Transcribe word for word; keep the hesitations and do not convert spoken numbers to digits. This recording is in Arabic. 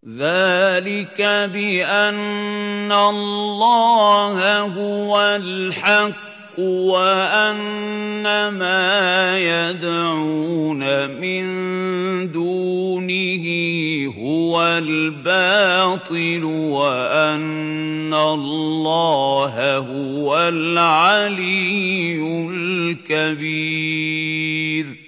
ذلك بأن الله هو الحق وأن ما يدعون من دونه هو الباطل وأن الله هو العلي الكبير.